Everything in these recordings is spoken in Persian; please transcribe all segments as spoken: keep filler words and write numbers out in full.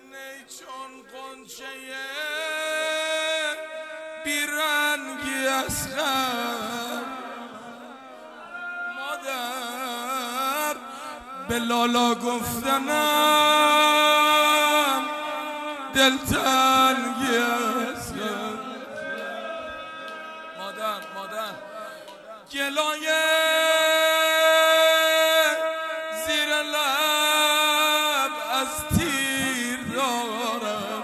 نی چون غنچه بیرنگی اصغر مادر به لالا گفتنم دلتنگی اصغر مادر مادر گلایه زیر لب از تیر دارم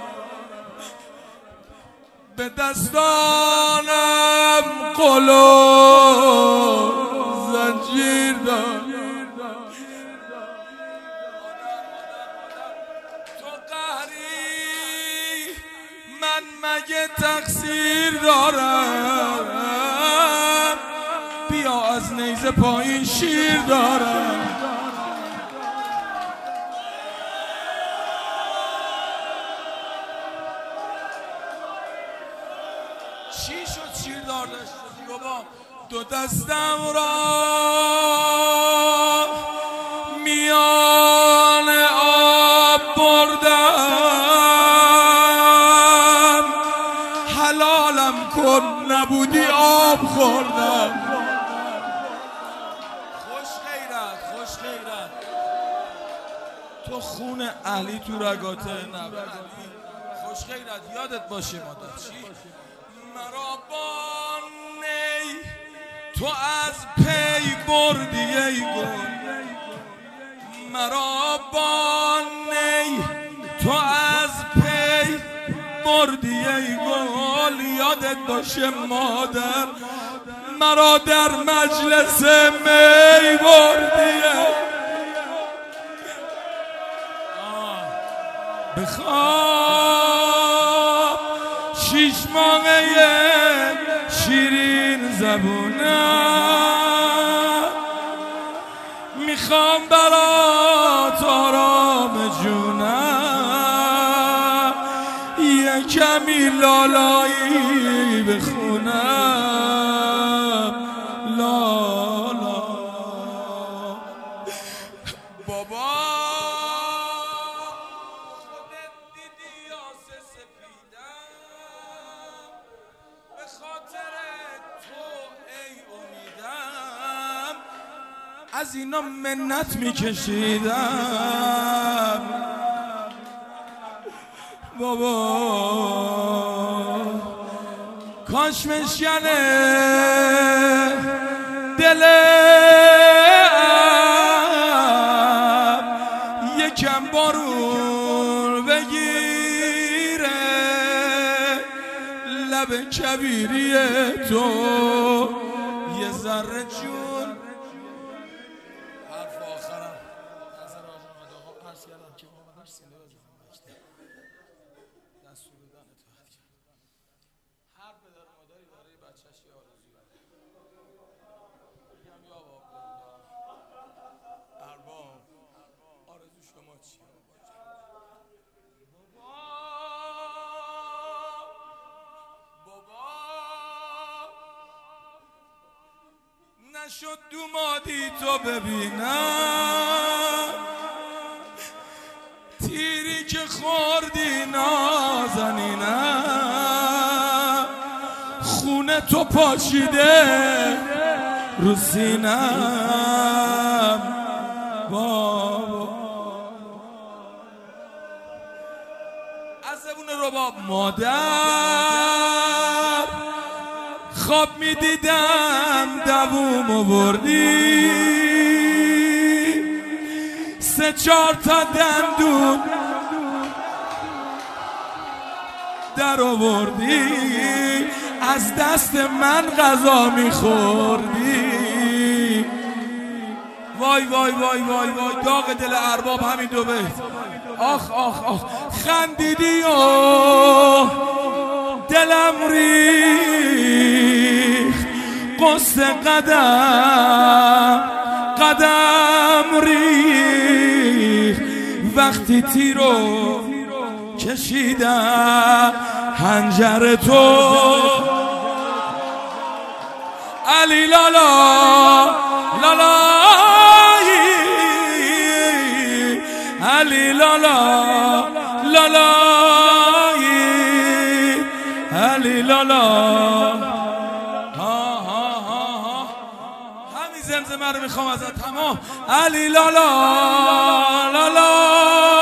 به دستانم قل و زنجیر دارم تو قهری من مگه تقصیر دارم بیا از نیزه پایین شیر دارم چی شد شیر دار داشتی بابا دو دستم را میان آب بردم حلالم کن نبودی آب خوردم خوش غیرت خوش غیرت تو خون اهلی تو رگاته نبودی خوش غیرت یادت باشه مادر چی مرا با نی تو از پی بردی ای گل مرا با نی تو از پی بردی ای گل یادت باشه مادر مرا در مجلس می بردی بخواب شیش ماهه شیرین زبونم میخوام برات آرام جونم یه کمی لالایی بخونم لالا بابا خودت دیدی آسه سپیدم به خاطر تو ای امیدم از اینا منت میکشیدم بابا کاش مشکنه دلم یکم بارون بگیره لب کبیری تو یه ذره جون حرف آخرم نظر آجام آقا پرس کردم که مامدر سینه بزنم بشته دستور دانه تو حد کرد هر پدر مادری برای بچهش یه آرزوی داره بگم یا باب ارباب آرزو شما چیه بابا نشد دومادی تو ببینم تیری که خوردی نازنینم خونه تو پاشیده رو سینم بابا از زبون رباب مادر خواب میدیدم دوومو بردی سه چار تا دندون در آوردی از دست من غذا میخوردی وای وای وای وای وای داغ دل ارباب همین دو بیت آخ آخ آخ خندیدی و دلم ریخت قصه قدم قدم ریخت وقتی تیرو کشیدم حنجر تو علی لالا لالا علی لالا لالایی علی لالا ها ها ها ها همین زمزمه رو میخوام ازت تمام علی لالا لالا